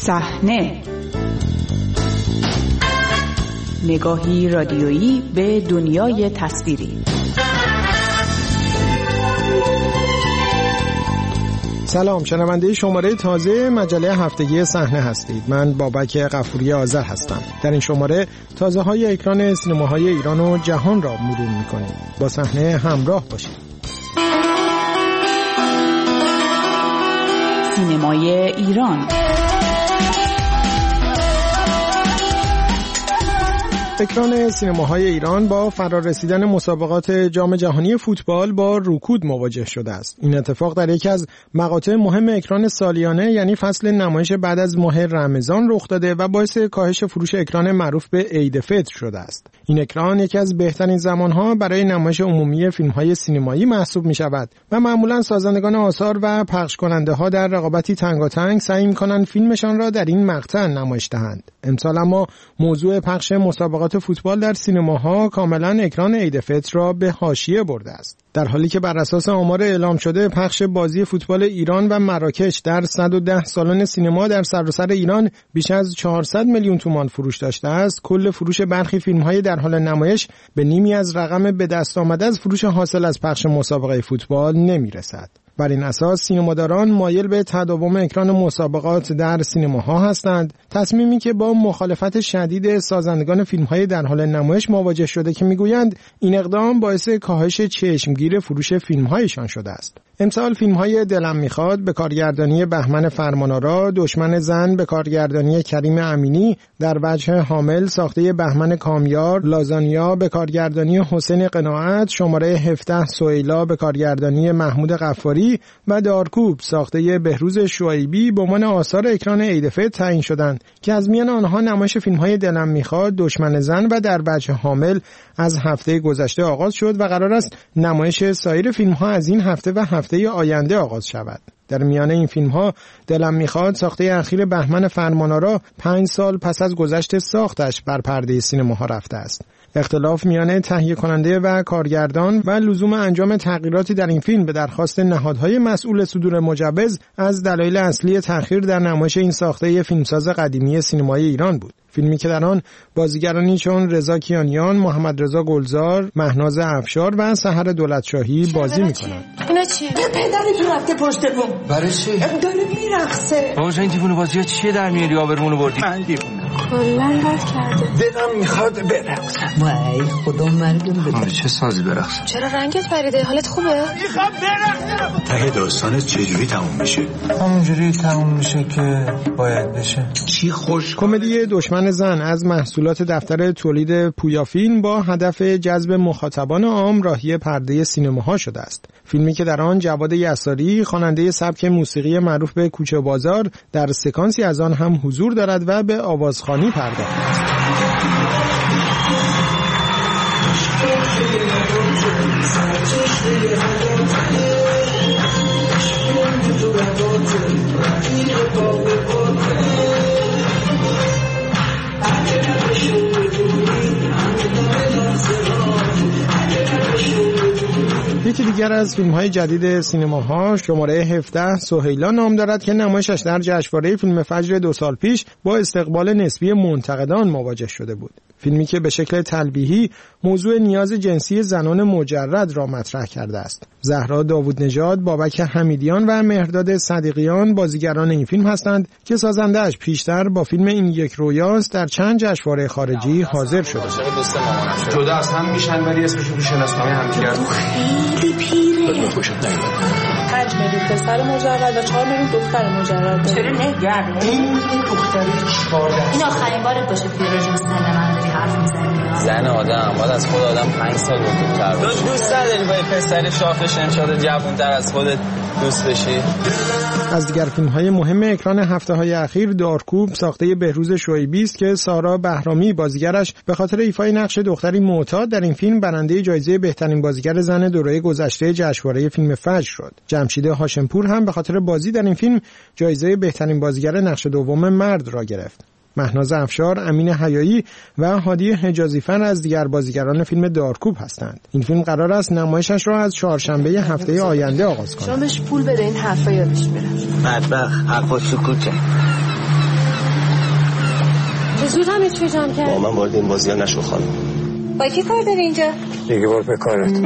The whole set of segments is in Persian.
صحنه، نگاهی رادیویی به دنیای تصویری. سلام، شنونده شماره تازه مجله هفتگی صحنه هستید. من بابک غفوری آذر هستم. در این شماره تازه‌های اکران سینماهای ایران و جهان را مرور می‌کنیم. با صحنه همراه باشید. سینمای ایران. اکران سینماهای ایران با فرارسیدن مسابقات جام جهانی فوتبال با رکود مواجه شده است. این اتفاق در یکی از مقاطع مهم اکران سالیانه، یعنی فصل نمایش بعد از ماه رمضان رخ داده و باعث کاهش فروش اکران معروف به عید فطر شده است. این اکران یکی از بهترین زمانها برای نمایش عمومی فیلم‌های سینمایی محسوب می‌شود و معمولاً سازندگان آثار و پخش کننده‌ها در رقابتی تنگاتنگ سعی می‌کنند فیلمشان را در این مقطع نمایش دهند. امسال اما موضوع پخش مسابقات فوتبال در سینماها کاملا اکران عید فطر را به حاشیه برده است. در حالی که بر اساس آمار اعلام شده پخش بازی فوتبال ایران و مراکش در 110 سالن سینما در سراسر ایران بیش از 400 میلیون تومان فروش داشته است، کل فروش برخی فیلم‌های در حال نمایش به نیمی از رقم به دست آمده از فروش حاصل از پخش مسابقه فوتبال نمی‌رسد. بر این اساس سینماداران مایل به تداوم اکران مسابقات در سینماها هستند، تصمیمی که با مخالفت شدید سازندگان فیلم‌های در حال نمایش مواجه شده که میگویند این اقدام باعث کاهش چشمگیر فروش فیلم‌هایشان شده است. امسال فیلم‌های دلم میخواد به کارگردانی بهمن فرمان‌آرا، دشمن زن به کارگردانی کریم امینی، در وجه حامل ساخته بهمن کامیار، لازانیا به کارگردانی حسین قناعت، شماره 17 سهیلا به کارگردانی محمود غفاری و دارکوب ساخته بهروز شعیبی به عنوان آثار اکران عید فطر تعیین شدند که از میان آنها نمایش فیلم‌های دلم میخواد، دشمن زن و در وجه حامل از هفته گذشته آغاز شد و قرار است نمایش سایر فیلم‌ها از این هفته و هفته آینده آغاز شود. در میان این فیلم‌ها دلم میخواد ساخته اخیر بهمن فرمان‌آرا 5 سال پس از گذشت ساختش بر پرده سینماها رفته است. اختلاف میان تهیه کننده و کارگردان و لزوم انجام تغییراتی در این فیلم به درخواست نهادهای مسئول صدور مجوز از دلایل اصلی تأخیر در نمایش این ساخته فیلمساز قدیمی سینمای ایران بود. فیلمی که در آن بازیگرانی چون رضا کیانیان، محمد رضا گلزار، مهناز افشار و سحر دولتشاهی بازی می‌کنند. اینا چیه؟ پدرتون رفته پشت بوم. برای چی؟ داره میرقصه. بابا این دیوونه بازی‌ها چیه در میاری؟ آبرمونو بردی. من دیوونه. کلاً بد کرده. دلم میخواد برقصم. وای خدا مردم بده. چه سازی برقصم؟ چرا رنگت پریده؟ حالت خوبه؟ میخوام برقصم. ته داستانت چجوری تموم میشه؟ همونجوری تموم میشه که باید بشه. چی خوش کمدی دشمن زن از محصولات دفتر تولید پویا فیلم با هدف جذب مخاطبان عام راهی پرده سینماها شده است. فیلمی که در آن جواد یساری، خواننده سبک موسیقی معروف به کوچه بازار، در سکانسی از آن هم حضور دارد و به آوازخوانی پرداخته است. یکی دیگر از فیلم‌های جدید سینماها شماره 17 سهیلا نام دارد که نمایشش در جشنواره فیلم فجر 2 سال پیش با استقبال نسبی منتقدان مواجه شده بود. فیلمی که به شکل تلبیحی موضوع نیاز جنسی زنان مجرد را مطرح کرده است. زهرا داوود نژاد، بابک حمیدیان و مهرداد صدیقیان بازیگران این فیلم هستند که سازنده‌اش پیشتر با فیلم این یک رویاست در چند جشنواره خارجی حاضر شده. جدا از هم میشن ولی اسمشون تو شناسنامه هم دیگه خیلی پیره. 5 میلیون پسر مجرد و 4 میلیون دختر مجرد. چرا نگرد؟ این دختری 14. این آخرین بارت باشه توی راجع به سن من داری حرف میزنی. زن آدم باید از خود آدم 5 سال بزرگتر باشه. تو دوست نداری با یه پسر شاخ شمشاد جوان‌تر از خودت دوست بشی؟ از دیگر فیلم‌های مهم اکران هفته‌های اخیر دارکوب ساخته بهروز شعیبی است که سارا بهرامی بازیگرش به خاطر ایفای نقش دختری معتاد در این فیلم برنده جایزه بهترین بازیگر زن دوره گذشته جشنواره فیلم فجر شد. جمشید هاشمپور هم به خاطر بازی در این فیلم جایزه بهترین بازیگر نقش دوم مرد را گرفت. مهناز افشار، امین حیایی و هادی حجازیفر از دیگر بازیگران فیلم دارکوب هستند. این فیلم قرار است نمایشش را از چهارشنبه هفته آینده آغاز کند. شامش پول بده این حرفا یادش میره. بدبخت حرفا سکوته. زود همه چی جمع کرد. با من وارد این بازی نشو خانم. با کی کار داری اینجا؟ دیگه بار به کارت.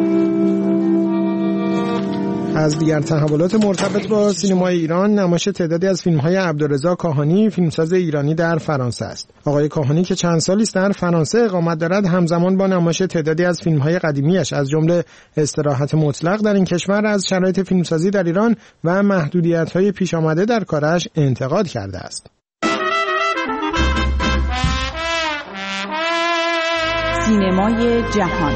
از دیگر تحولات مرتبط با سینمای ایران، نمایش تعدادی از فیلم‌های عبدالرضا کاهانی، فیلمساز ایرانی در فرانسه است. آقای کاهانی که چند سالی است در فرانسه اقامت دارد، همزمان با نمایش تعدادی از فیلم‌های قدیمیش از جمله استراحت مطلق در این کشور از شرایط فیلمسازی در ایران و محدودیت‌های پیش آمده در کارش انتقاد کرده است. سینمای جهان.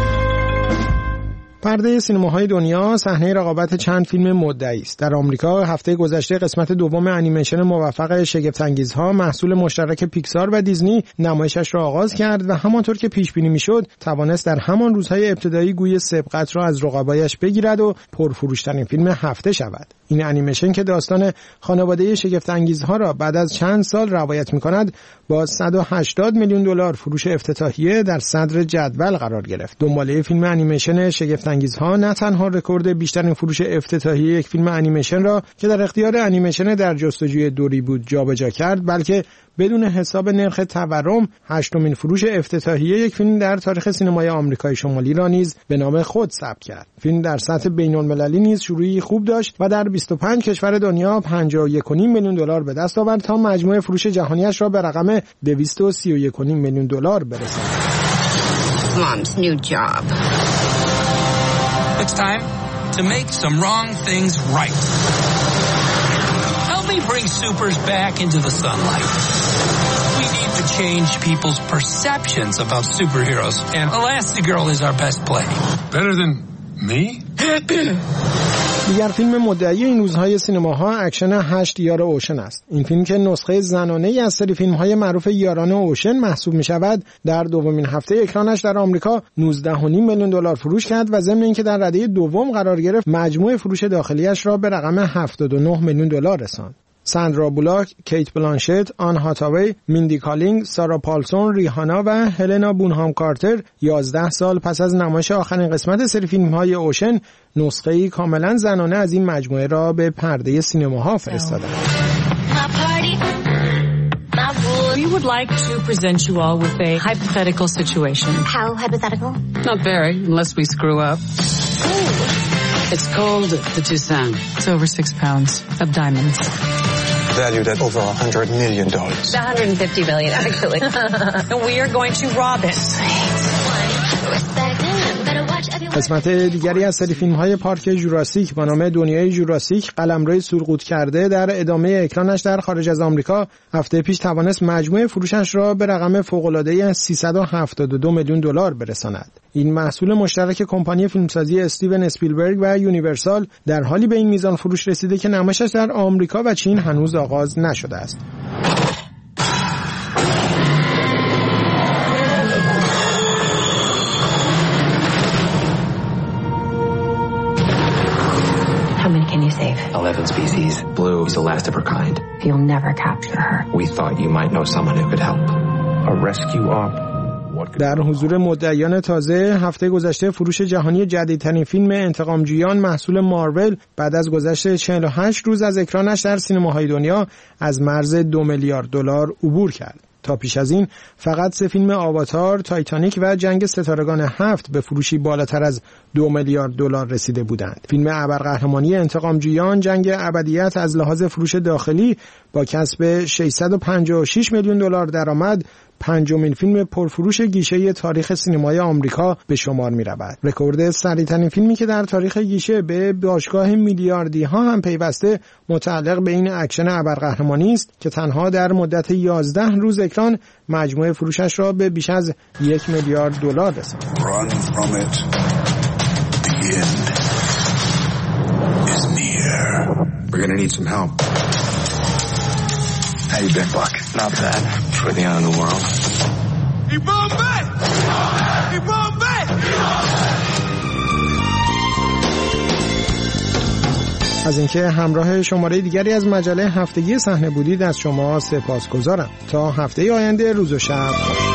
پرده سینماهای دنیا صحنه رقابت چند فیلم مدعی است. در آمریکا هفته گذشته قسمت دوم انیمیشن موفق شگفت‌انگیزها محصول مشترک پیکسار و دیزنی نمایشش را آغاز کرد و همانطور که پیش بینی میشد توانست در همان روزهای ابتدایی گوی سبقت را از رقبایش بگیرد و پرفروشترین فیلم هفته شود. این انیمیشن که داستان خانواده شگفت‌انگیزها را بعد از چند سال روایت می‌کند، با 180 میلیون دلار فروش افتتاحیه در صدر جدول قرار گرفت. دنباله فیلم انیمیشن شگفت‌انگیزها نه تنها رکورد بیشترین فروش افتتاحیه یک فیلم انیمیشن را که در اختیار انیمیشن در جستجوی دوری بود جابجا کرد، بلکه بدون حساب نرخ تورم هشتمین فروش افتتاحیه یک فیلم در تاریخ سینمای آمریکای شمالی را نیز به نام خود ثبت کرد. فیلم در سطح بین‌المللی نیز شروعی خوب داشت و در 25 کشور دنیا 51.5 میلیون دلار به دست آورد تا مجموع فروش جهانیش را به رقم 231.5 میلیون دلار برساند. Mom's new job. It's time to make some wrong things right. Help me bring supers back into the sunlight. We need to change people's perceptions about superheroes, and Elastigirl is our best play. Better than me? دیگر فیلم مدعی این روزهای سینماها اکشن 8 یار اوشن است. این فیلم که نسخه زنانه‌ای از سری فیلم‌های معروف یاران اوشن محسوب می‌شود، در دومین هفته اکرانش در آمریکا 19.5 میلیون دلار فروش کرد و ضمن اینکه در رده دوم قرار گرفت، مجموع فروش داخلیش را به رقم 79 میلیون دلار رساند. ساندرا بولاک، کیت بلانشت، آن هاتاوی، میندی کالینگ، سارا پالسون، ریهانا و هلنا بونهام کارتر 11 سال پس از نمایش آخرین قسمت سری فیلم‌های اوشن، نسخه‌ای کاملا زنانه از این مجموعه را به پرده سینماها فرستادند. We would like to present you all with a hypothetical situation. How hypothetical? Not very, unless we screw up. It's called the Toussaint. It's over 6 pounds of diamonds. Valued at over $100 million. $150 billion, actually. And we are going to rob it. قسمت دیگری از سری فیلم‌های پارک جوراسیک با نام دنیای جوراسیک قلمروی سرقوط کرده در ادامه اکرانش در خارج از آمریکا هفته پیش توانست مجموع فروشش را به رقم فوق‌العاده 372 میلیون دلار برساند. این محصول مشترک کمپانی فیلمسازی استیون اسپیلبرگ و یونیورسال در حالی به این میزان فروش رسیده که نمایشش در آمریکا و چین هنوز آغاز نشده است. How many can you save? 11 species. Blue is the last of her kind. You'll never capture her. We thought you might know someone who could help. A rescue op. در حضور مدعیان تازه، هفته گذشته فروش جهانی جدیدترین فیلم انتقامجویان محصول مارول بعد از گذشت 48 روز از اکرانش در سینماهای دنیا از مرز 2 میلیارد دلار عبور کرد. تا پیش از این فقط 3 فیلم آواتار، تایتانیک و جنگ ستارگان 7 به فروشی بالاتر از 2 میلیارد دلار رسیده بودند. فیلم ابرقهرمانی انتقامجویان جنگ ابدیت از لحاظ فروش داخلی با کسب 656 میلیون دلار درآمد، پنجمین فیلم پرفروش گیشه تاریخ سینمای آمریکا به شمار می رود. رکورد سریعترین فیلمی که در تاریخ گیشه به باشگاه میلیاردی ها هم پیوسته متعلق به این اکشن ابرقهرمانی است که تنها در مدت 11 روز اکران مجموع فروشش را به بیش از 1 میلیارد دلار رساند. Run from it. The end is near. We're gonna need some help. How you been, Buck? Not bad. For the end of the world. He bombed back! He bombed back! از اینکه همراه شماره دیگری از مجله هفتگی صحنه بودید از شما سپاسگزارم. تا هفته آینده روز و شب خوش.